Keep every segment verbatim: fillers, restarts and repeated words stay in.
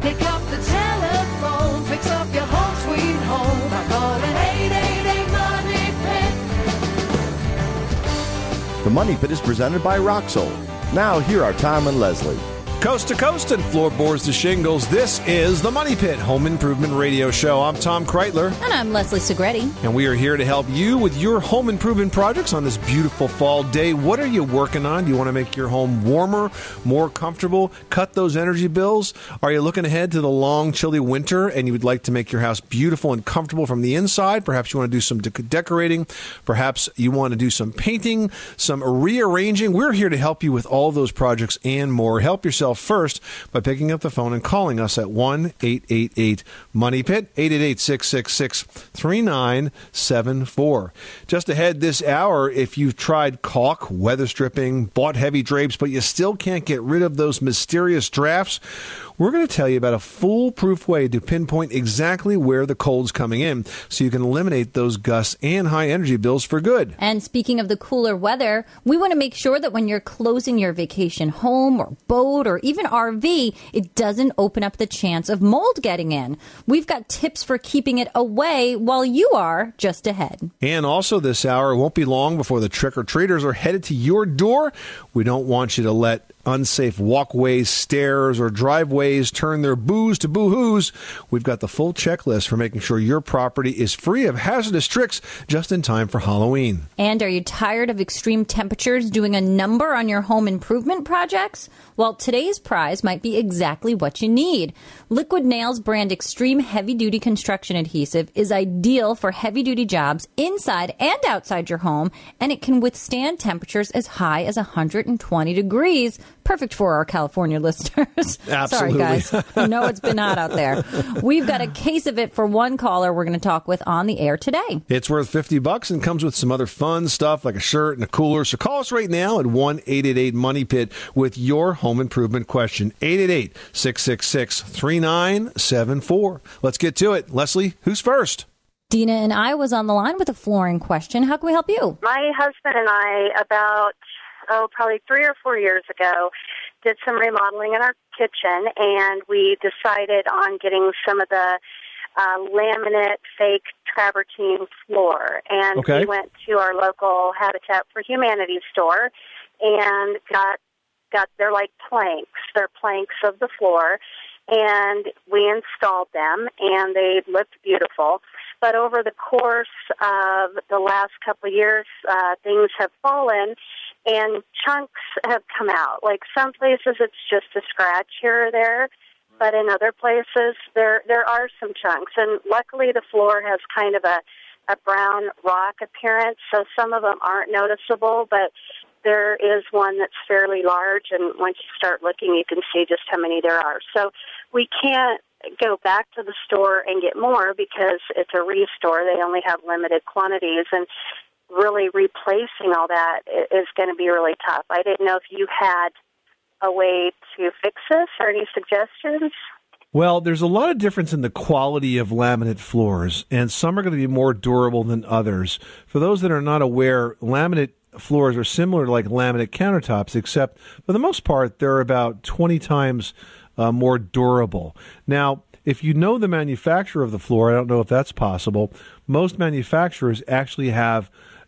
Pick up the telephone, fix up your home sweet home by calling eight eight eight Money Pit. The Money Pit is presented by Roxol. Now, here are Tom and Leslie. Coast to coast and floorboards to shingles, this is the Money Pit Home Improvement Radio Show. I'm Tom Kreitler. And I'm Leslie Segretti. And we are here to help you with your home improvement projects on this beautiful fall day. What are you working on? Do you want to make your home warmer, more comfortable, cut those energy bills? Are you looking ahead to the long, chilly winter and you would like to make your house beautiful and comfortable from the inside? Perhaps you want to do some de- decorating. Perhaps you want to do some painting, some rearranging. We're here to help you with all of those projects and more. Help yourself first by picking up the phone and calling us at one eight eight eight Money Pit, eight eight eight, six six six, three nine seven four. Just ahead this hour, if you've tried caulk, weather stripping, bought heavy drapes, but you still can't get rid of those mysterious drafts, we're going to tell you about a foolproof way to pinpoint exactly where the cold's coming in so you can eliminate those gusts and high energy bills for good. And speaking of the cooler weather, we want to make sure that when you're closing your vacation home or boat or even R V, it doesn't open up the chance of mold getting in. We've got tips for keeping it away while you are just ahead. And also this hour, it won't be long before the trick-or-treaters are headed to your door. We don't want you to let unsafe walkways, stairs, or driveways turn their boos to boo-hoos. We've got the full checklist for making sure your property is free of hazardous tricks just in time for Halloween. And are you tired of extreme temperatures doing a number on your home improvement projects? Well, today's prize might be exactly what you need. Liquid Nails brand Extreme Heavy Duty Construction Adhesive is ideal for heavy-duty jobs inside and outside your home, and it can withstand temperatures as high as one hundred twenty degrees. Perfect for our California listeners. Absolutely. Sorry, guys. I know it's been hot out there. We've got a case of it for one caller we're going to talk with on the air today. It's worth fifty bucks and comes with some other fun stuff like a shirt and a cooler. So call us right now at one eight eight eight Money Pit with your home improvement question. eight eight eight, six six six, three nine seven four. Let's get to it. Leslie, who's first? Dina and I was on the line with a flooring question. How can we help you? My husband and I, about, oh, probably three or four years ago, did some remodeling in our kitchen, and we decided on getting some of the uh, laminate fake travertine floor. And okay. we went to our local Habitat for Humanity store and got, got they're like planks. They're planks of the floor, and we installed them, and they looked beautiful. But over the course of the last couple of years, uh, things have fallen, and chunks have come out. Like some places it's just a scratch here or there, but in other places there there are some chunks. And luckily the floor has kind of a, a brown rock appearance, so some of them aren't noticeable, but there is one that's fairly large, and once you start looking you can see just how many there are. So we can't go back to the store and get more because it's a restore. They only have limited quantities, and really replacing all that is going to be really tough. I didn't know if you had a way to fix this or any suggestions. Well, there's a lot of difference in the quality of laminate floors, and some are going to be more durable than others. For those that are not aware, laminate floors are similar to like laminate countertops, except for the most part, they're about twenty times uh, more durable. Now, if you know the manufacturer of the floor, I don't know if that's possible, most manufacturers actually have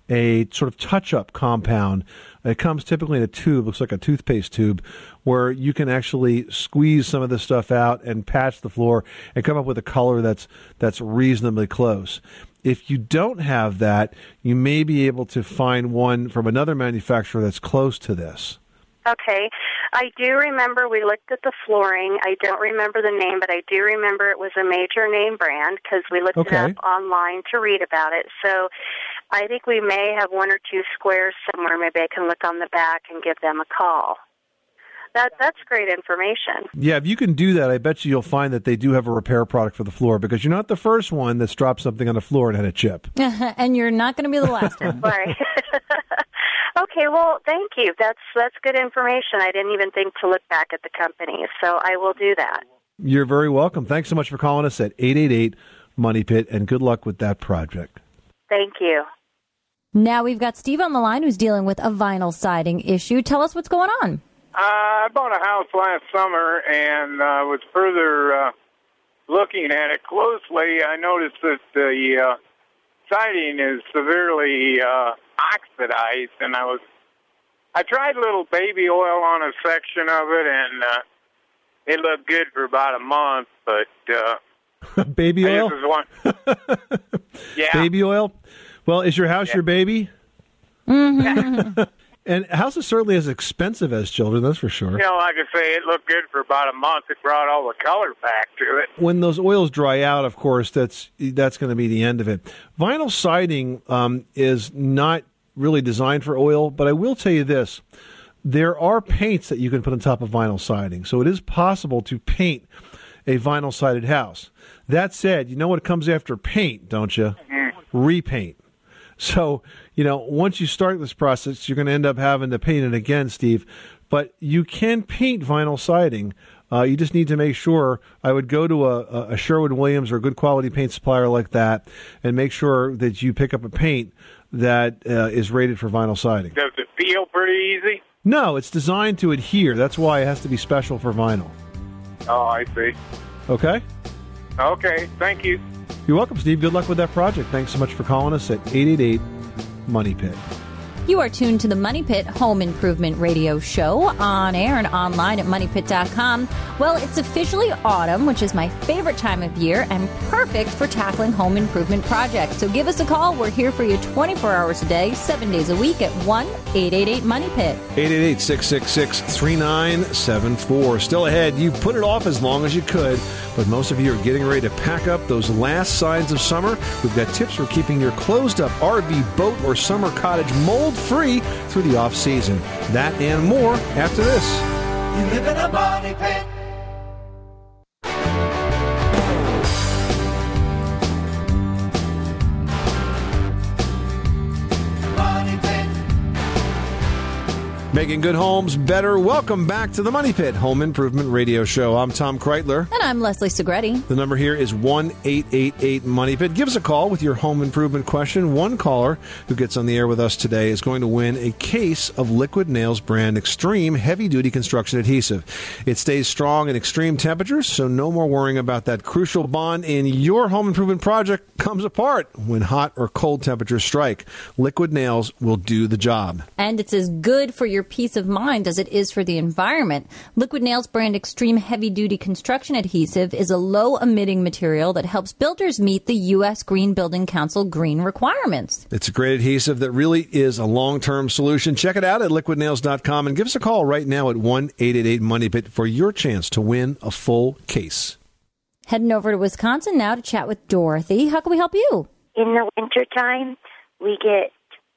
a sort of touch-up compound. It comes typically in a tube, looks like a toothpaste tube, where you can actually squeeze some of the stuff out and patch the floor and come up with a color that's that's reasonably close. If you don't have that, you may be able to find one from another manufacturer that's close to this. Okay. I do remember we looked at the flooring. I don't remember the name, but I do remember it was a major name brand because we looked okay. it up online to read about it. So I think we may have one or two squares somewhere. Maybe I can look on the back and give them a call. That That's great information. Yeah, if you can do that, I bet you you'll find that they do have a repair product for the floor because you're not the first one that's dropped something on the floor and had a chip. And you're not going to be the last one. Right. Okay, well, thank you. That's that's good information. I didn't even think to look back at the company, so I will do that. You're very welcome. Thanks so much for calling us at eight eight eight Money Pit, and good luck with that project. Thank you. Now we've got Steve on the line who's dealing with a vinyl siding issue. Tell us what's going on. I bought a house last summer and uh, was further uh, looking at it closely. I noticed that the uh, siding is severely uh, oxidized, and I was I tried a little baby oil on a section of it, and uh, it looked good for about a month, but uh, baby I oil? just was one, yeah, Baby oil? Well, is your house Yeah. your baby? Mm-hmm. And houses certainly as expensive as children, that's for sure. You know, like I say, it looked good for about a month. It brought all the color back to it. When those oils dry out, of course, that's that's going to be the end of it. Vinyl siding um, is not really designed for oil, but I will tell you this. There are paints that you can put on top of vinyl siding, so it is possible to paint a vinyl-sided house. That said, you know what comes after paint, don't you? Mm-hmm. Repaint. So, you know, once you start this process, you're going to end up having to paint it again, Steve. But you can paint vinyl siding. Uh, you just need to make sure. I would go to a, a Sherwin-Williams or a good quality paint supplier like that and make sure that you pick up a paint that uh, is rated for vinyl siding. Does it peel pretty easy? No, it's designed to adhere. That's why it has to be special for vinyl. Oh, I see. Okay? Okay, thank you. You're welcome, Steve. Good luck with that project. Thanks so much for calling us at eight eight eight, MONEY PIT. You are tuned to the Money Pit Home Improvement Radio Show on air and online at money pit dot com. Well, it's officially autumn, which is my favorite time of year and perfect for tackling home improvement projects. So give us a call. We're here for you twenty-four hours a day, seven days a week at one eight eight eight MONEY PIT. eight eight eight, six six six, three nine seven four. Still ahead. You've put it off as long as you could, but most of you are getting ready to pack up those last signs of summer. We've got tips for keeping your closed-up R V, boat, or summer cottage mold-free through the off-season. That and more after this. You live in a money pit. Money pit. Making good homes better. Welcome back to the Money Pit Home Improvement Radio Show. I'm Tom Kreitler. And I'm Leslie Segretti. The number here is one eight eight eight MONEY PIT. Give us a call with your home improvement question. One caller who gets on the air with us today is going to win a case of Liquid Nails brand Extreme heavy-duty construction adhesive. It stays strong in extreme temperatures, so no more worrying about that crucial bond in your home improvement project comes apart when hot or cold temperatures strike. Liquid Nails will do the job. And it's as good for your peace of mind as it is for the environment. Liquid Nails brand Extreme Heavy Duty Construction Adhesive is a low emitting material that helps builders meet the U S Green Building Council green requirements. It's a great adhesive that really is a long-term solution. Check it out at liquid nails dot com and give us a call right now at one eight eight eight MONEY PIT for your chance to win a full case. Heading over to Wisconsin now to chat with Dorothy. How can we help you? In the wintertime, we get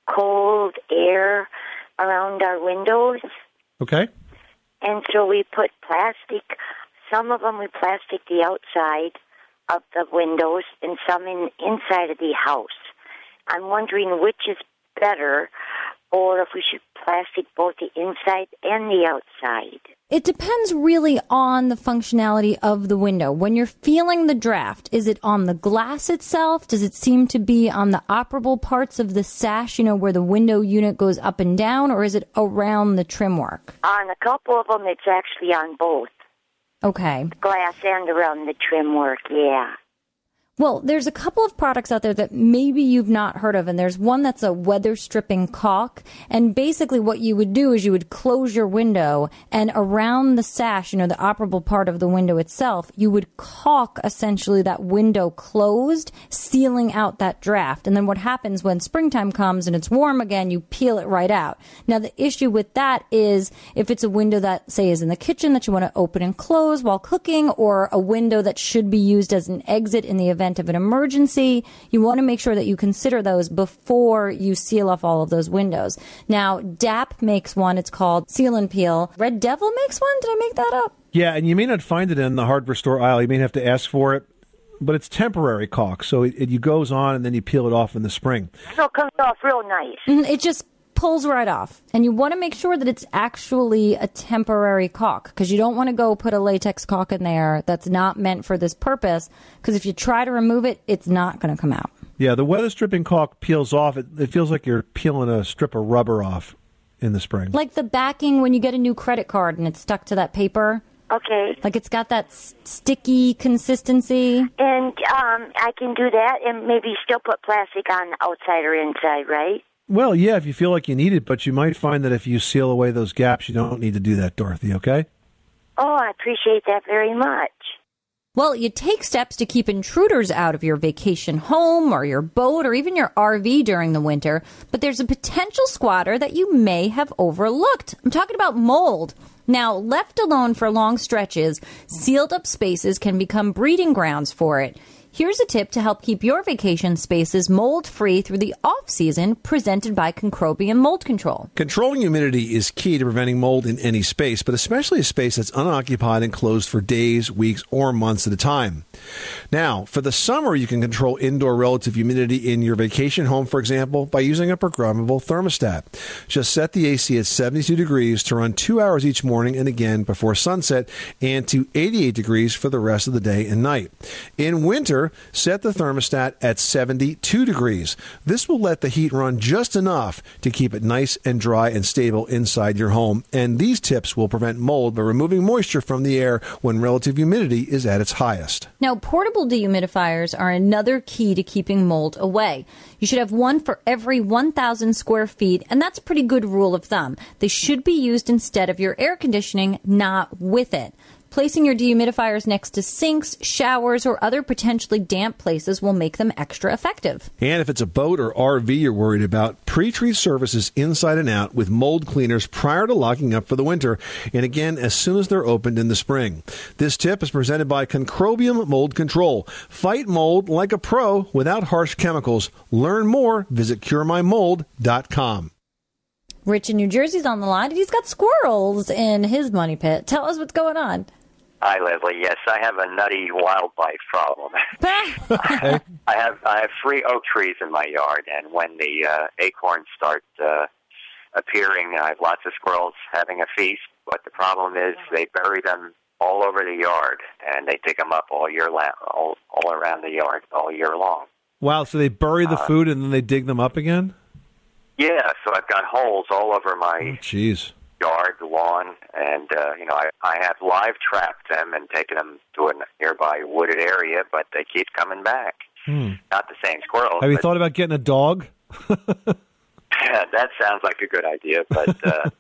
cold air around our windows, Okay. and so we put plastic, some of them we plastic the outside of the windows and some in inside of the house. I'm wondering which is better, or if we should plastic both the inside and the outside. It depends really on the functionality of the window. When you're feeling the draft, is it on the glass itself? Does it seem to be on the operable parts of the sash, you know, where the window unit goes up and down, or is it around the trim work? On a couple of them, it's actually on both, Okay. glass and around the trim work, yeah. Well, there's a couple of products out there that maybe you've not heard of, and there's one that's a weather stripping caulk. And basically what you would do is you would close your window, and around the sash, you know, the operable part of the window itself, you would caulk essentially that window closed, sealing out that draft. And then what happens when springtime comes and it's warm again, you peel it right out. Now, the issue with that is if it's a window that, say, is in the kitchen that you want to open and close while cooking, or a window that should be used as an exit in the event of an emergency, you want to make sure that you consider those before you seal off all of those windows. Now, D A P makes one. It's called Seal and Peel. Red Devil makes one. Did I make that up? Yeah, and you may not find it in the hardware store aisle. You may have to ask for it, but it's temporary caulk, so it, it goes on and then you peel it off in the spring. So it comes off real nice. Mhm, It just pulls right off. And you want to make sure that it's actually a temporary caulk, because you don't want to go put a latex caulk in there that's not meant for this purpose, because if you try to remove it, it's not going to come out. Yeah, the weather stripping caulk peels off. It, it feels like you're peeling a strip of rubber off. in the spring. Like the backing when you get a new credit card and it's stuck to that paper. Okay. Like it's got that s- sticky consistency. And um, I can do that and maybe still put plastic on the outside or inside, right? Well, yeah, if you feel like you need it, but you might find that if you seal away those gaps, you don't need to do that, Dorothy, okay? Oh, I appreciate that very much. Well, you take steps to keep intruders out of your vacation home or your boat or even your R V during the winter, but there's a potential squatter that you may have overlooked. I'm talking about mold. Now, left alone for long stretches, sealed up spaces can become breeding grounds for it. Here's a tip to help keep your vacation spaces mold-free through the off-season, presented by Concrobium Mold Control. Controlling humidity is key to preventing mold in any space, but especially a space that's unoccupied and closed for days, weeks, or months at a time. Now, for the summer, you can control indoor relative humidity in your vacation home, for example, by using a programmable thermostat. Just set the A C at seventy-two degrees to run two hours each morning and again before sunset, and to eighty-eight degrees for the rest of the day and night. In winter, set the thermostat at seventy-two degrees. This will let the heat run just enough to keep it nice and dry and stable inside your home. And these tips will prevent mold by removing moisture from the air when relative humidity is at its highest. Now, portable dehumidifiers are another key to keeping mold away. You should have one for every one thousand square feet, and that's a pretty good rule of thumb. They should be used instead of your air conditioning, not with it. Placing your dehumidifiers next to sinks, showers, or other potentially damp places will make them extra effective. And if it's a boat or R V you're worried about, pre-treat surfaces inside and out with mold cleaners prior to locking up for the winter, and again as soon as they're opened in the spring. This tip is presented by Concrobium Mold Control. Fight mold like a pro without harsh chemicals. Learn more. Visit cure my mold dot com. Rich in New Jersey's on the line, and he's got squirrels in his money pit. Tell us what's going on. Hi, Leslie. Yes, I have a nutty wildlife problem. I have I have three oak trees in my yard, and when the uh, acorns start uh, appearing, I have lots of squirrels having a feast. But the problem is they bury them all over the yard, and they dig them up all year long, all, all around the yard, all year long. Wow, so they bury the Uh, food and then they dig them up again? Yeah, so I've got holes all over my Oh, jeez. yard, lawn, and uh, you know I, I have live trapped them and taken them to a nearby wooded area, but they keep coming back. Hmm. Not the same squirrels. Have you but, thought about getting a dog? that sounds like a good idea, but uh,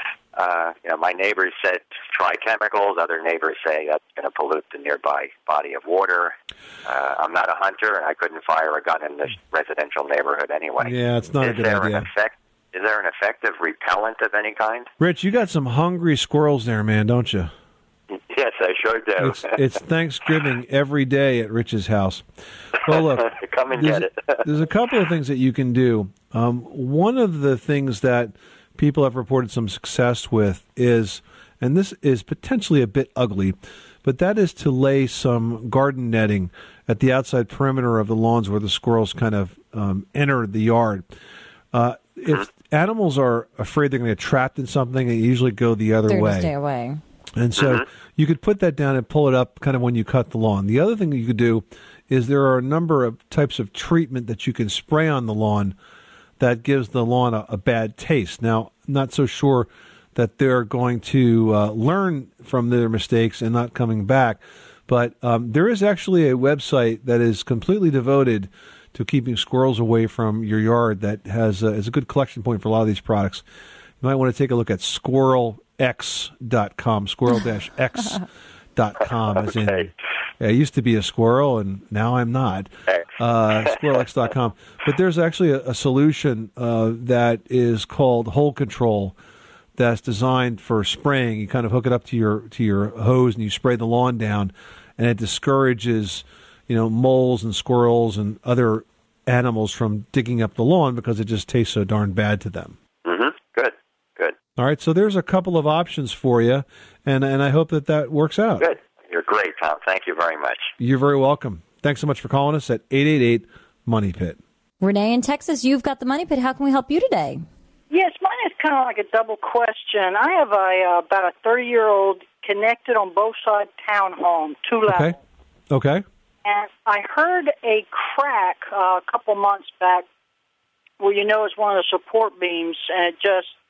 uh, you know my neighbors said try chemicals. Other neighbors say that's going to pollute the nearby body of water. Uh, I'm not a hunter, and I couldn't fire a gun in this residential neighborhood anyway. Yeah, it's not is a good there idea. An effect, is there an effective repellent of any kind? Rich, you got some hungry squirrels there, man, don't you? Yes, I sure do. It's, it's Thanksgiving every day at Rich's house. Well, look, Come and there's, get it. there's a couple of things that you can do. Um, one of the things that people have reported some success with is, and this is potentially a bit ugly, but that is to lay some garden netting at the outside perimeter of the lawns where the squirrels kind of um, enter the yard. Uh, if animals are afraid they're going to get trapped in something, they usually go the other They're way. going to stay away. And so you could put that down and pull it up kind of when you cut the lawn. The other thing that you could do is there are a number of types of treatment that you can spray on the lawn that gives the lawn a, a bad taste. Now, I'm not so sure that they're going to uh, learn from their mistakes and not coming back. But um, there is actually a website that is completely devoted to keeping squirrels away from your yard that has a, is a good collection point for a lot of these products. You might want to take a look at squirrel x dot com, squirrel x dot com. As in, Okay. I used to be a squirrel, and now I'm not. Uh, squirrel x dot com. But there's actually a, a solution uh, that is called Hole Control that's designed for spraying. You kind of hook it up to your to your hose, and you spray the lawn down, and it discourages, you know, moles and squirrels and other animals from digging up the lawn because it just tastes so darn bad to them. Mm-hmm. Good, good, All right, so there's a couple of options for you, and and I hope that that works out. good. You're great, Tom. Thank you very much. You're very welcome. Thanks so much for calling us at eight eight eight Money Pit. Renee in Texas, you've got the money pit. How can we help you today? Yes, mine is kind of like a double question. I have a uh, about a thirty-year-old connected on both sides townhome, two levels. Okay. Okay. And I heard a crack uh, a couple months back where you know it's one of the support beams, and it just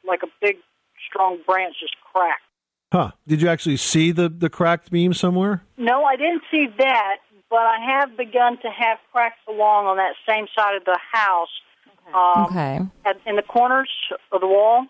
like a big, strong branch just cracked. Huh. Did you actually see the, the cracked beam somewhere? No, I didn't see that, but I have begun to have cracks along on that same side of the house. Um, Okay. At, in the corners of the wall.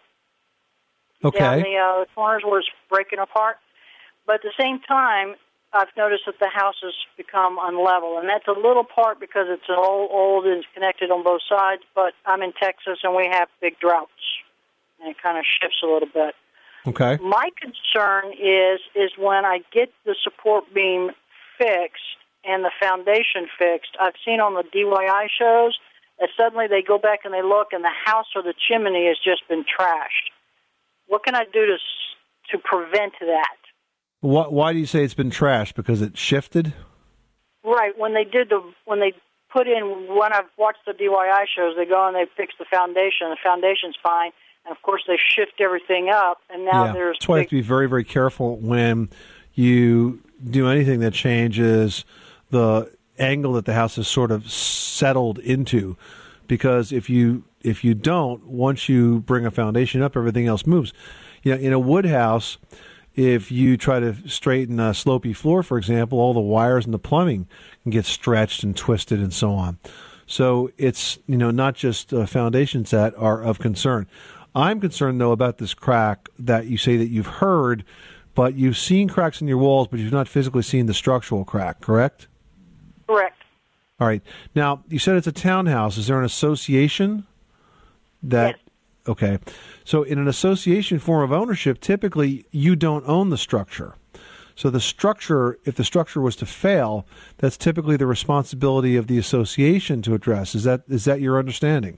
Okay. Down the uh, corners where it's breaking apart. But at the same time, I've noticed that the house has become unlevel, and that's a little part because it's old, old and it's connected on both sides, but I'm in Texas, and we have big droughts, and it kind of shifts a little bit. Okay. My concern is is when I get the support beam fixed and the foundation fixed, I've seen on the D I Y shows that suddenly they go back and they look, and the house or the chimney has just been trashed. What can I do to to prevent that? Why, why do you say it's been trashed? Because it shifted? Right. When they did the when they put in when I've watched the D I Y shows, they go and they fix the foundation. The foundation's fine, and of course they shift everything up. And now yeah. there's That's why you have big, to be very, very careful when you do anything that changes the angle that the house is sort of settled into, because if you if you don't, once you bring a foundation up, everything else moves. You know, in a wood house, if you try to straighten a slopey floor, for example, all the wires and the plumbing can get stretched and twisted and so on. So it's, you know, not just uh, foundations that are of concern. I'm concerned, though, about this crack that you say that you've heard, but you've seen cracks in your walls, but you've not physically seen the structural crack, correct? correct. All right. Now, you said it's a townhouse. Is there an association that... Yes. Okay. So in an association form of ownership, typically you don't own the structure. So the structure, if the structure was to fail, that's typically the responsibility of the association to address. Is that is that your understanding?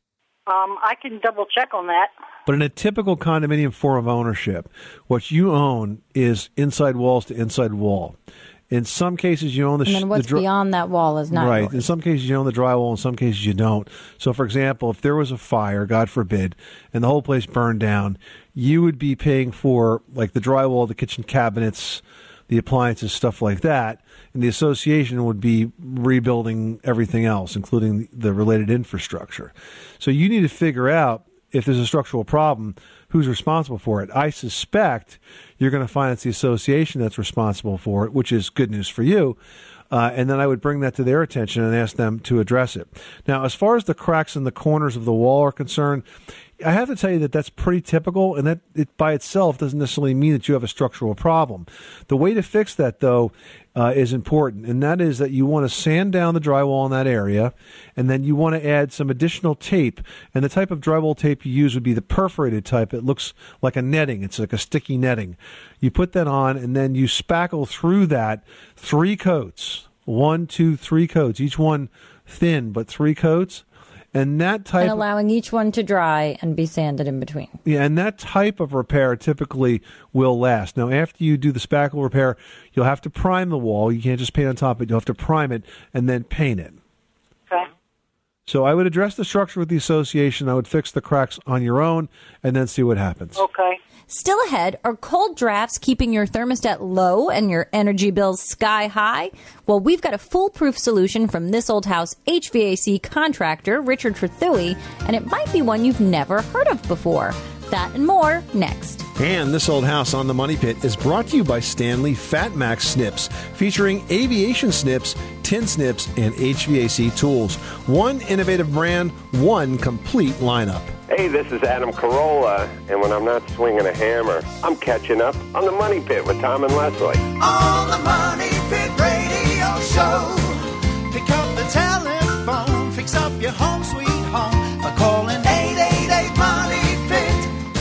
Um, I can double check on that. But in a typical condominium form of ownership, what you own is inside walls to inside wall. In some cases, you own the... And then what's the dr- beyond that wall is not right. yours. In some cases, you own the drywall. In some cases, you don't. So, for example, if there was a fire, God forbid, and the whole place burned down, you would be paying for, like, the drywall, the kitchen cabinets, the appliances, stuff like that. And the association would be rebuilding everything else, including the related infrastructure. So you need to figure out, if there's a structural problem, who's responsible for it. I suspect you're going to find it's the association that's responsible for it, which is good news for you. Uh, and then I would bring that to their attention and ask them to address it. Now, as far as the cracks in the corners of the wall are concerned, I have to tell you that that's pretty typical, and that it by itself doesn't necessarily mean that you have a structural problem. The way to fix that, though, uh, is important, and that is that you want to sand down the drywall in that area, and then you want to add some additional tape. And the type of drywall tape you use would be the perforated type. It looks like a netting. It's like a sticky netting. You put that on, and then you spackle through that three coats. One, two, three coats. Each one thin, but three coats. And that type and allowing each one to dry and be sanded in between. Yeah, and that type of repair typically will last. Now, after you do the spackle repair, you'll have to prime the wall. You can't just paint on top of it. You'll have to prime it and then paint it. Okay. So I would address the structure with the association. I would fix the cracks on your own and then see what happens. Okay. Still ahead, are cold drafts keeping your thermostat low and your energy bills sky high? Well, we've got a foolproof solution from This Old House H V A C contractor, Richard Trethewey, and it might be one you've never heard of before. That and more next. And This Old House on the Money Pit is brought to you by Stanley Fat Max Snips, featuring aviation snips, tin snips, and H V A C tools. One innovative brand, one complete lineup. Hey, this is Adam Carolla, and when I'm not swinging a hammer, I'm catching up on the Money Pit with Tom and Leslie. On the Money Pit Radio Show. Pick up the telephone, fix up your home sweet home by calling eight eight eight Money Pit.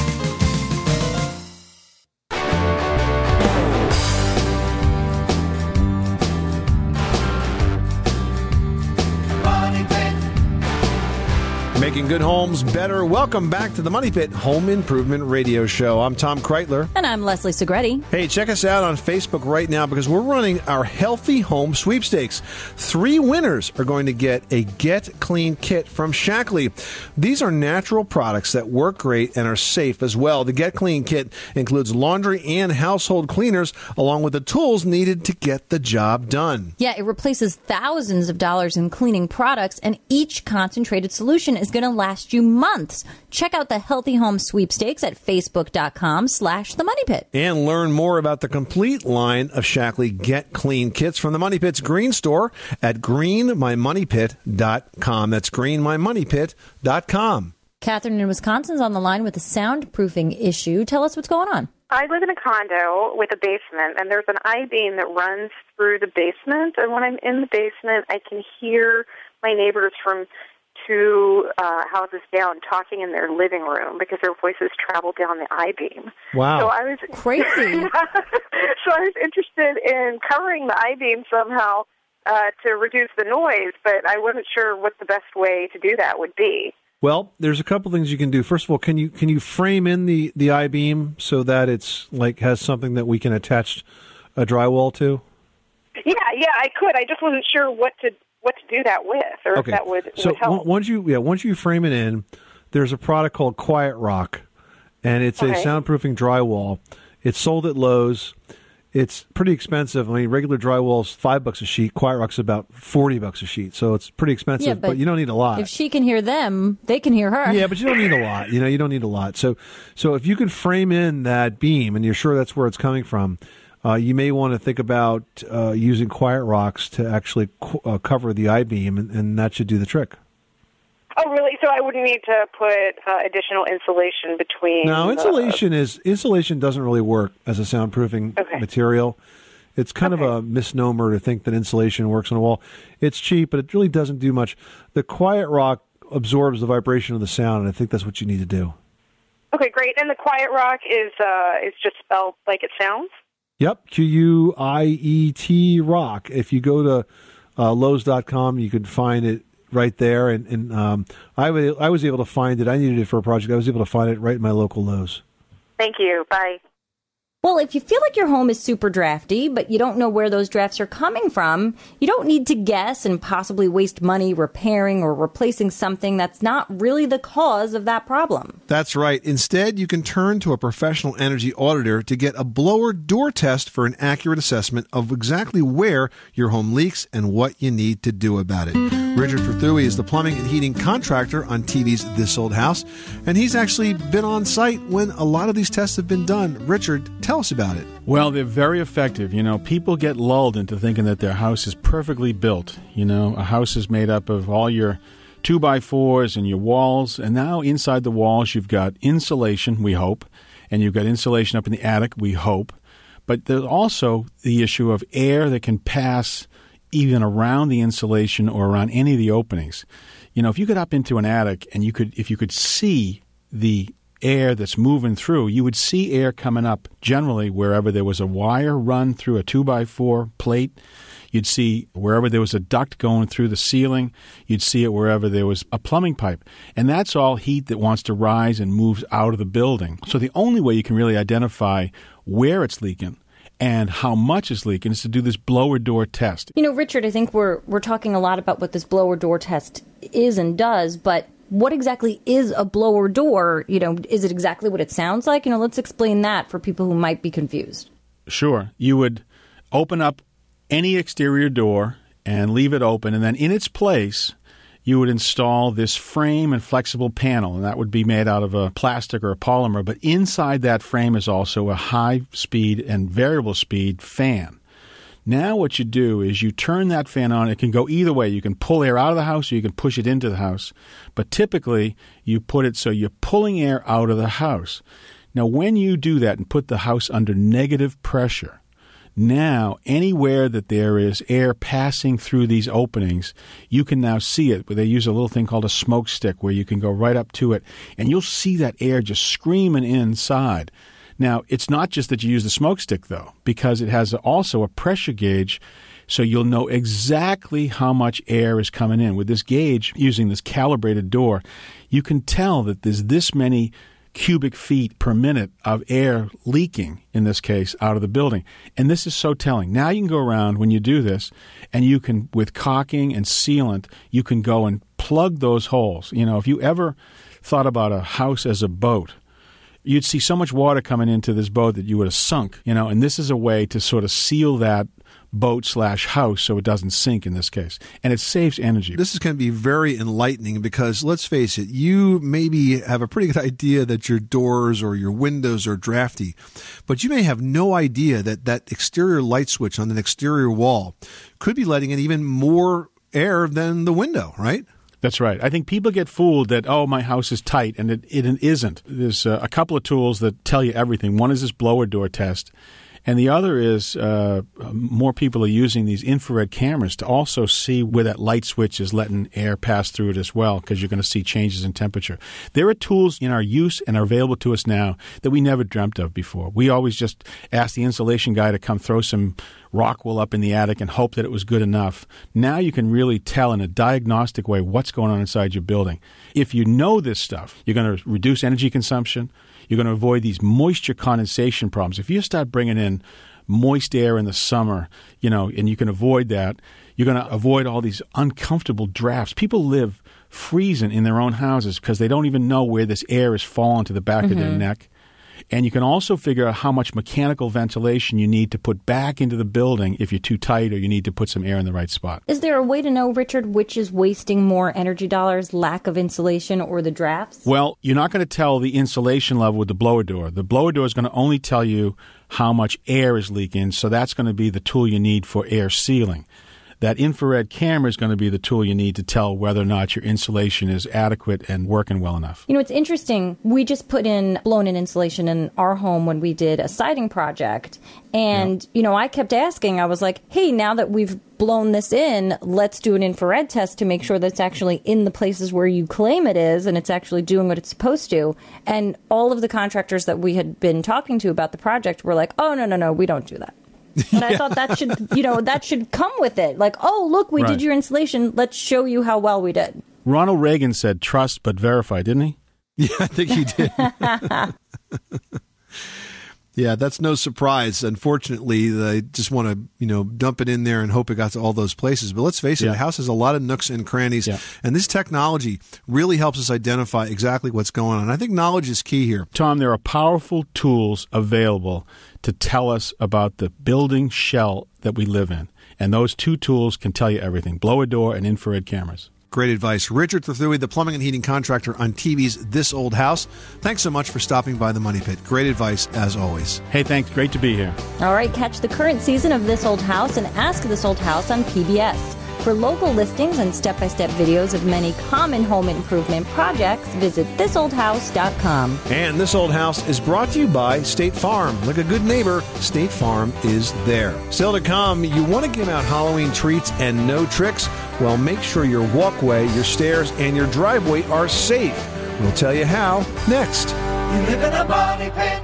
Money Pit. Making good homes better. Welcome back to the Money Pit Home Improvement Radio Show. I'm Tom Kreitler. And I'm Leslie Segretti. Hey, check us out on Facebook right now because we're running our Healthy Home Sweepstakes. Three winners are going to get a Get Clean kit from Shaklee. These are natural products that work great and are safe as well. The Get Clean kit includes laundry and household cleaners along with the tools needed to get the job done. Yeah, it replaces thousands of dollars in cleaning products, and each concentrated solution is going to last you months. Check out the Healthy Home Sweepstakes at facebook.com slash the Money Pit. And learn more about the complete line of Shaklee Get Clean kits from the Money Pit's Green Store at green my money pit dot com. That's green my money pit dot com. Catherine in Wisconsin's on the line with a soundproofing issue. Tell us what's going on. I live in a condo with a basement, and there's an I-beam that runs through the basement. And when I'm in the basement, I can hear my neighbors from two uh, houses down talking in their living room because their voices travel down the I-beam. Wow. So I was crazy. So I was interested in covering the I-beam somehow uh, to reduce the noise, but I wasn't sure what the best way to do that would be. Well, there's a couple things you can do. First of all, can you can you frame in the, the I-beam so that it's like has something that we can attach a drywall to? Yeah, yeah, I could. I just wasn't sure what to what to do that with, or okay. if that would, so would help. So once you yeah once you frame it in, there's a product called Quiet Rock, and it's okay. a soundproofing drywall. It's sold at Lowe's. It's pretty expensive. I mean, regular drywall's five bucks a sheet. Quiet Rock's about forty bucks a sheet, so it's pretty expensive. Yeah, but, but you don't need a lot. If she can hear them, they can hear her. Yeah, but you don't need a lot. You know, you don't need a lot. So, so if you can frame in that beam, and you're sure that's where it's coming from, uh, you may want to think about uh, using Quiet Rocks to actually qu- uh, cover the I-beam, and, and that should do the trick. Oh, really? So I wouldn't need to put uh, additional insulation between. No, the... insulation is insulation doesn't really work as a soundproofing okay. material. It's kind okay. of a misnomer to think that insulation works on a wall. It's cheap, but it really doesn't do much. The Quiet Rock absorbs the vibration of the sound, and I think that's what you need to do. Okay, great. And the Quiet Rock is uh, is just spelled like it sounds? Yep, Q U I E T Rock. If you go to uh, Lowe's dot com, you can find it right there, and, and um, I, w- I was able to find it. I needed it for a project. I was able to find it right in my local Lowe's. Thank you. Bye. Well, if you feel like your home is super drafty, but you don't know where those drafts are coming from, you don't need to guess and possibly waste money repairing or replacing something that's not really the cause of that problem. That's right. Instead, you can turn to a professional energy auditor to get a blower door test for an accurate assessment of exactly where your home leaks and what you need to do about it. Richard Ferthui is the plumbing and heating contractor on T V's This Old House, and he's actually been on site when a lot of these tests have been done. Richard, tell us about it. Well, they're very effective. You know, people get lulled into thinking that their house is perfectly built. You know, a house is made up of all your two by fours and your walls, and now inside the walls you've got insulation, we hope, and you've got insulation up in the attic, we hope. But there's also the issue of air that can pass even around the insulation or around any of the openings. You know, if you get up into an attic and you could, if you could see the air that's moving through, you would see air coming up generally wherever there was a wire run through a two by four plate. You'd see wherever there was a duct going through the ceiling. You'd see it wherever there was a plumbing pipe. And that's all heat that wants to rise and moves out of the building. So the only way you can really identify where it's leaking and how much is leaking is to do this blower door test. You know, Richard, I think we're we're talking a lot about what this blower door test is and does, but what exactly is a blower door? You know, is it exactly what it sounds like? You know, let's explain that for people who might be confused. Sure. You would open up any exterior door and leave it open, and then in its place, you would install this frame and flexible panel, and that would be made out of a plastic or a polymer. But inside that frame is also a high-speed and variable-speed fan. Now what you do is you turn that fan on. It can go either way. You can pull air out of the house or you can push it into the house. But typically, you put it so you're pulling air out of the house. Now, when you do that and put the house under negative pressure, now, anywhere that there is air passing through these openings, you can now see it. They use a little thing called a smoke stick where you can go right up to it, and you'll see that air just screaming inside. Now, it's not just that you use the smoke stick, though, because it has also a pressure gauge, so you'll know exactly how much air is coming in. With this gauge, using this calibrated door, you can tell that there's this many cubic feet per minute of air leaking, in this case, out of the building. And this is so telling. Now you can go around when you do this, and you can, with caulking and sealant, you can go and plug those holes. You know, if you ever thought about a house as a boat, you'd see so much water coming into this boat that you would have sunk, you know, and this is a way to sort of seal that boat slash house so it doesn't sink in this case. And it saves energy. This is going to be very enlightening because, let's face it, you maybe have a pretty good idea that your doors or your windows are drafty, but you may have no idea that that exterior light switch on an exterior wall could be letting in even more air than the window, right? That's right. I think people get fooled that, oh, my house is tight, and it, it isn't. There's uh, a couple of tools that tell you everything. One is this blower door test, and the other is uh, more people are using these infrared cameras to also see where that light switch is letting air pass through it as well, because you're going to see changes in temperature. There are tools in our use and are available to us now that we never dreamt of before. We always just asked the insulation guy to come throw some rock wool up in the attic and hope that it was good enough. Now you can really tell in a diagnostic way what's going on inside your building. If you know this stuff, you're going to reduce energy consumption. You're going to avoid these moisture condensation problems. If you start bringing in moist air in the summer, you know, and you can avoid that, you're going to avoid all these uncomfortable drafts. People live freezing in their own houses because they don't even know where this air is falling to the back mm-hmm. of their neck. And you can also figure out how much mechanical ventilation you need to put back into the building if you're too tight or you need to put some air in the right spot. Is there a way to know, Richard, which is wasting more energy dollars, lack of insulation or the drafts? Well, you're not going to tell the insulation level with the blower door. The blower door is going to only tell you how much air is leaking, so that's going to be the tool you need for air sealing. That infrared camera is going to be the tool you need to tell whether or not your insulation is adequate and working well enough. You know, it's interesting. We just put in blown-in insulation in our home when we did a siding project. And, yeah. you know, I kept asking, I was like, hey, now that we've blown this in, let's do an infrared test to make sure that it's actually in the places where you claim it is and it's actually doing what it's supposed to. And all of the contractors that we had been talking to about the project were like, oh, no, no, no, we don't do that. And yeah. I thought that should, you know, that should come with it. Like, oh, look, we right. did your insulation. Let's show you how well we did. Ronald Reagan said, trust but verify, didn't he? Yeah, I think he did. Yeah, that's no surprise. Unfortunately, they just want to, you know, dump it in there and hope it got to all those places. But let's face it, yeah. the house has a lot of nooks and crannies. Yeah. And this technology really helps us identify exactly what's going on. I think knowledge is key here. Tom, there are powerful tools available to tell us about the building shell that we live in. And those two tools can tell you everything, blower door and infrared cameras. Great advice. Richard Trethewey, the plumbing and heating contractor on T V's This Old House. Thanks so much for stopping by the Money Pit. Great advice, as always. Hey, thanks. Great to be here. All right, catch the current season of This Old House and Ask This Old House on P B S. For local listings and step-by-step videos of many common home improvement projects, visit this old house dot com. And This Old House is brought to you by State Farm. Like a good neighbor, State Farm is there. Still to come, you want to give out Halloween treats and no tricks? Well, make sure your walkway, your stairs, and your driveway are safe. We'll tell you how next. You live in a money pit.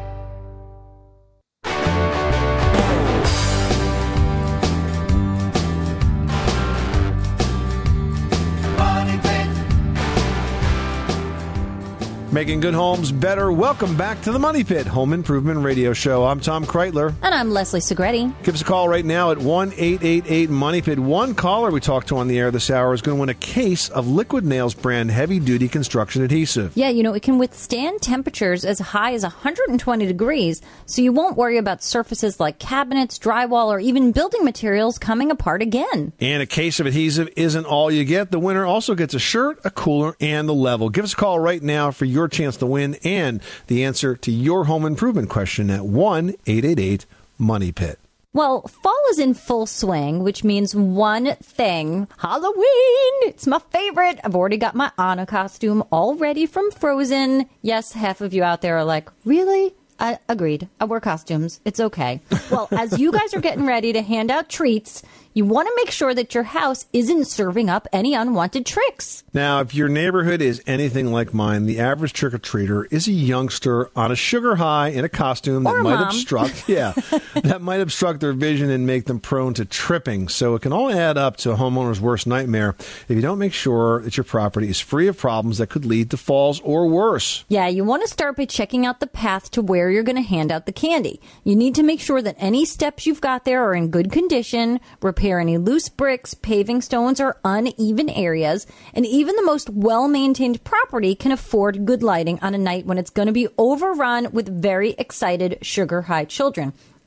Making good homes better. Welcome back to the Money Pit Home Improvement Radio Show. I'm Tom Kreitler. And I'm Leslie Segretti. Give us a call right now at one eight eight eight Money Pit. One caller we talked to on the air this hour is going to win a case of Liquid Nails brand heavy-duty construction adhesive. Yeah, you know, it can withstand temperatures as high as one hundred twenty degrees, so you won't worry about surfaces like cabinets, drywall, or even building materials coming apart again. And a case of adhesive isn't all you get. The winner also gets a shirt, a cooler, and the level. Give us a call right now for your chance to win and the answer to your home improvement question at one eight eight eight Money Pit. Well, fall is in full swing, which means one thing. Halloween! It's my favorite. I've already got my Anna costume all ready from Frozen. Yes, half of you out there are like, really? I agreed. I wear costumes. It's okay. Well, as you guys are getting ready to hand out treats, you want to make sure that your house isn't serving up any unwanted tricks. Now, if your neighborhood is anything like mine, the average trick-or-treater is a youngster on a sugar high in a costume that or might mom. obstruct, yeah, that might obstruct their vision and make them prone to tripping. So it can all add up to a homeowner's worst nightmare if you don't make sure that your property is free of problems that could lead to falls or worse. Yeah, you want to start by checking out the path to where you're going to hand out the candy. You need to make sure that any steps you've got there are in good condition, repair any loose bricks, paving stones, or uneven areas, and even the most well-maintained property can afford good lighting on a night when it's going to be overrun with very excited sugar-high children.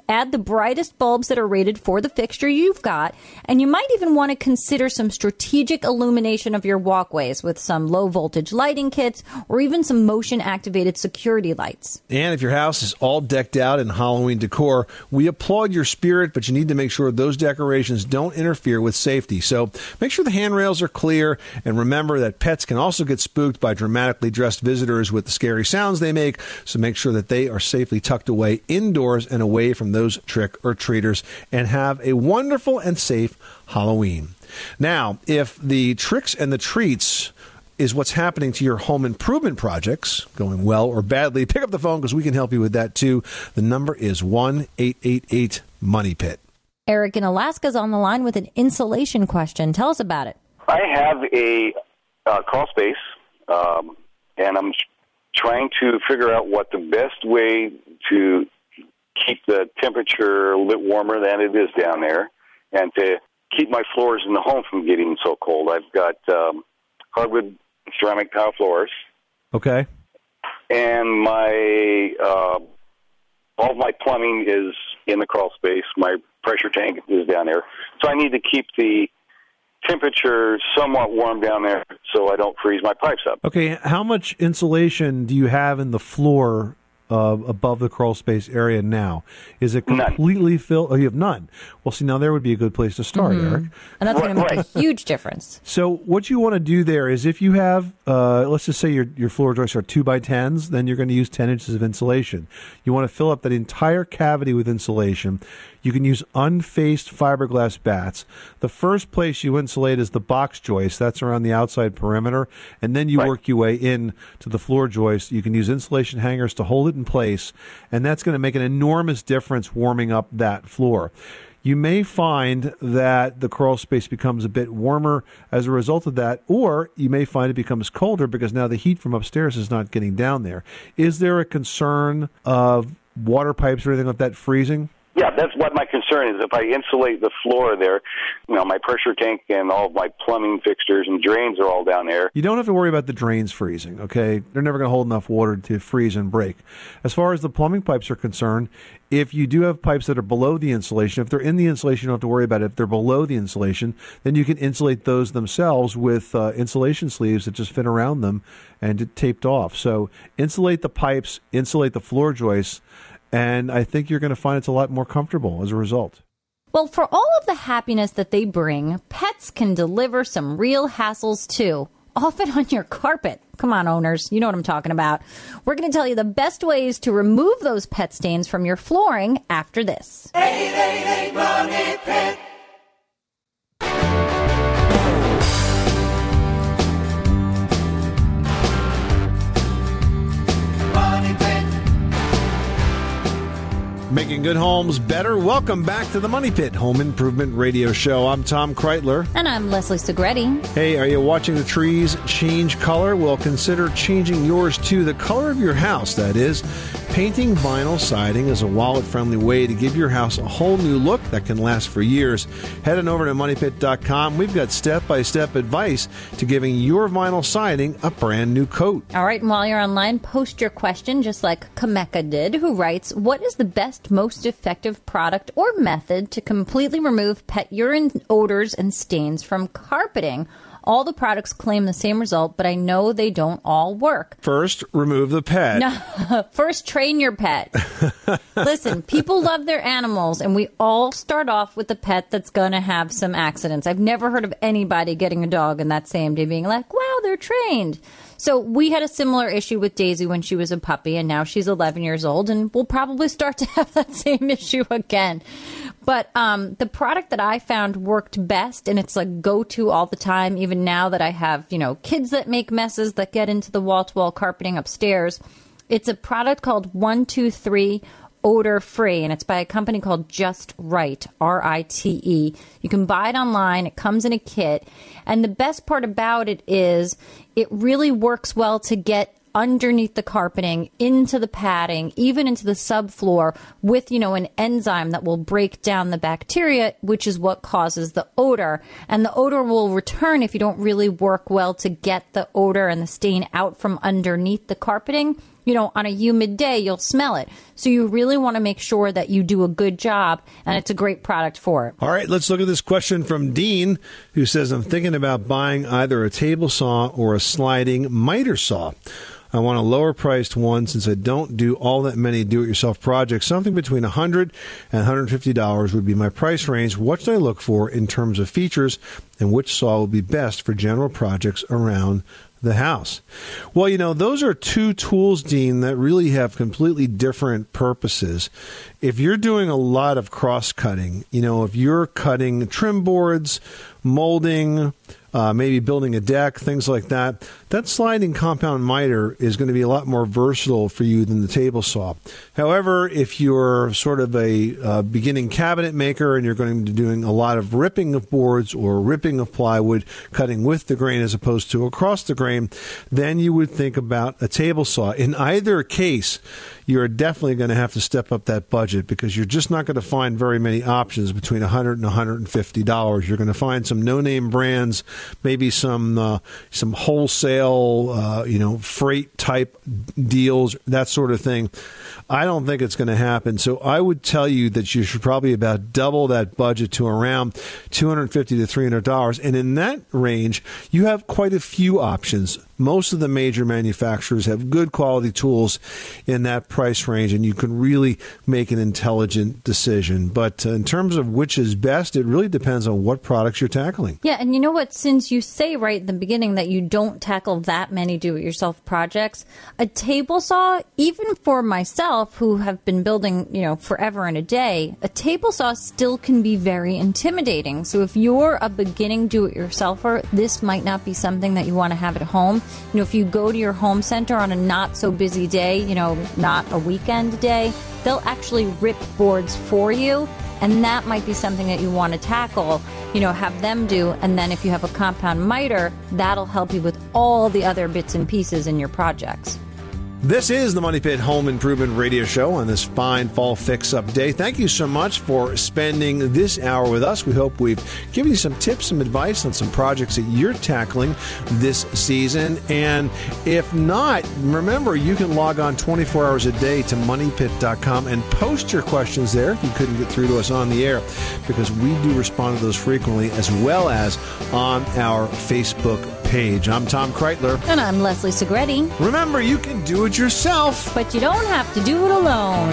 Add the brightest bulbs that are rated for the fixture you've got, and you might even want to consider some strategic illumination of your walkways with some low-voltage lighting kits or even some motion-activated security lights. And if your house is all decked out in Halloween decor, we applaud your spirit, but you need to make sure those decorations don't interfere with safety. So make sure the handrails are clear, and remember that pets can also get spooked by dramatically dressed visitors with the scary sounds they make, so make sure that they are safely tucked away indoors and away from those trick-or-treaters, and have a wonderful and safe Halloween. Now, if the tricks and the treats is what's happening to your home improvement projects, going well or badly, pick up the phone because we can help you with that too. The number is one eight eight eight money pit. Eric in Alaska is on the line with an insulation question. Tell us about it. I have a uh, crawl space, um, and I'm trying to figure out what the best way to keep the temperature a little bit warmer than it is down there, and to keep my floors in the home from getting so cold. I've got um, hardwood ceramic tile floors. Okay. And my uh, all of my plumbing is in the crawl space. My pressure tank is down there. So I need to keep the temperature somewhat warm down there so I don't freeze my pipes up. Okay, how much insulation do you have in the floor Uh, above the crawl space area now? Is it completely filled? Oh, you have none. Well, see, now there would be a good place to start, Mm-hmm. Eric. And that's going to make a huge difference. So what you want to do there is if you have, uh, let's just say your, your floor joists are two by tens, then you're going to use ten inches of insulation. You want to fill up that entire cavity with insulation. You can use unfaced fiberglass bats. The first place you insulate is the box joist. That's around the outside perimeter. And then you right. work your way in to the floor joist. You can use insulation hangers to hold it in place. And that's going to make an enormous difference warming up that floor. You may find that the crawl space becomes a bit warmer as a result of that, or you may find it becomes colder because now the heat from upstairs is not getting down there. Is there a concern of water pipes or anything like that freezing? Yeah, that's what my concern is. If I insulate the floor there, you know, my pressure tank and all of my plumbing fixtures and drains are all down there. You don't have to worry about the drains freezing, okay? They're never going to hold enough water to freeze and break. As far as the plumbing pipes are concerned, if you do have pipes that are below the insulation, if they're in the insulation, you don't have to worry about it. If they're below the insulation, then you can insulate those themselves with uh, insulation sleeves that just fit around them and it taped off. So insulate the pipes, insulate the floor joists, and I think you're going to find it's a lot more comfortable as a result. Well, for all of the happiness that they bring, pets can deliver some real hassles too, often on your carpet. Come on, owners, you know what I'm talking about. We're going to tell you the best ways to remove those pet stains from your flooring after this. eight eight eight money pit. Making good homes better. Welcome back to the Money Pit Home Improvement Radio Show. I'm Tom Kreitler. And I'm Leslie Segretti. Hey, are you watching the trees change color? Well, consider changing yours too. The color of your house, that is. Painting vinyl siding is a wallet-friendly way to give your house a whole new look that can last for years. Head on over to money pit dot com. We've got step-by-step advice to giving your vinyl siding a brand new coat. All right, and while you're online, post your question just like Kameka did, who writes, what is the best, most effective product or method to completely remove pet urine odors and stains from carpeting? All the products claim the same result, but I know they don't all work. First, remove the pet. No, first, train your pet. Listen, people love their animals, and we all start off with a pet that's going to have some accidents. I've never heard of anybody getting a dog and that same day being like, wow, they're trained. So we had a similar issue with Daisy when she was a puppy, and now she's eleven years old, and we'll probably start to have that same issue again. But um, the product that I found worked best, and it's like go-to all the time, even now that I have, you know, kids that make messes that get into the wall-to-wall carpeting upstairs. It's a product called one two three Odor Free, and it's by a company called Just Right, R I T E. You can buy it online. It comes in a kit. And the best part about it is it really works well to get underneath the carpeting, into the padding, even into the subfloor with, you know, an enzyme that will break down the bacteria, which is what causes the odor. And the odor will return if you don't really work well to get the odor and the stain out from underneath the carpeting. you know, on a humid day, you'll smell it. So you really want to make sure that you do a good job, and it's a great product for it. All right, let's look at this question from Dean, who says, I'm thinking about buying either a table saw or a sliding miter saw. I want a lower-priced one since I don't do all that many do-it-yourself projects. Something between one hundred dollars and one hundred fifty dollars would be my price range. What should I look for in terms of features, and which saw will be best for general projects around the house? Well, you know, those are two tools, Dean, that really have completely different purposes. If you're doing a lot of cross-cutting, you know, if you're cutting trim boards, molding, uh, maybe building a deck, things like that, that sliding compound miter is going to be a lot more versatile for you than the table saw. However, if you're sort of a uh, beginning cabinet maker and you're going to be doing a lot of ripping of boards or ripping of plywood, cutting with the grain as opposed to across the grain, then you would think about a table saw. In either case, you're definitely going to have to step up that budget because you're just not going to find very many options between one hundred dollars and one hundred fifty dollars. You're going to find some no-name brands, maybe some uh, some wholesale, uh, you know, freight type deals, that sort of thing. I don't think it's going to happen. So I would tell you that you should probably about double that budget to around two hundred fifty dollars to three hundred dollars. And in that range, you have quite a few options. Most of the major manufacturers have good quality tools in that price range, and you can really make an intelligent decision. But uh, in terms of which is best, it really depends on what products you're tackling. Yeah, and you know what? Since you say right at the beginning that you don't tackle that many do-it-yourself projects, a table saw, even for myself, who have been building, you know, forever and a day, a table saw still can be very intimidating. So if you're a beginning do-it-yourselfer, this might not be something that you want to have at home. You know, if you go to your home center on a not so busy day, you know, not a weekend day, they'll actually rip boards for you. And that might be something that you want to tackle, you know, have them do. And then if you have a compound miter, that'll help you with all the other bits and pieces in your projects. This is the Money Pit Home Improvement Radio Show on this fine fall fix-up day. Thank you so much for spending this hour with us. We hope we've given you some tips, some advice on some projects that you're tackling this season. And if not, remember, you can log on twenty-four hours a day to money pit dot com and post your questions there if you couldn't get through to us on the air, because we do respond to those frequently, as well as on our Facebook page. I'm Tom Kreitler. And I'm Leslie Segretti. Remember, you can do it yourself, but you don't have to do it alone.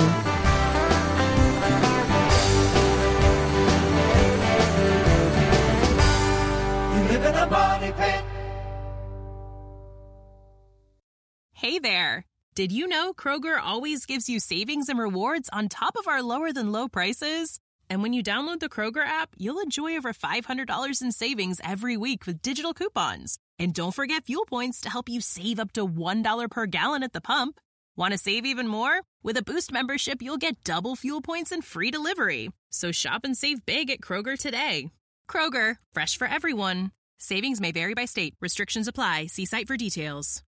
You live in a money pit. Hey there. Did you know Kroger always gives you savings and rewards on top of our lower than low prices? And when you download the Kroger app, you'll enjoy over five hundred dollars in savings every week with digital coupons. And don't forget fuel points to help you save up to one dollar per gallon at the pump. Want to save even more? With a Boost membership, you'll get double fuel points and free delivery. So shop and save big at Kroger today. Kroger, fresh for everyone. Savings may vary by state. Restrictions apply. See site for details.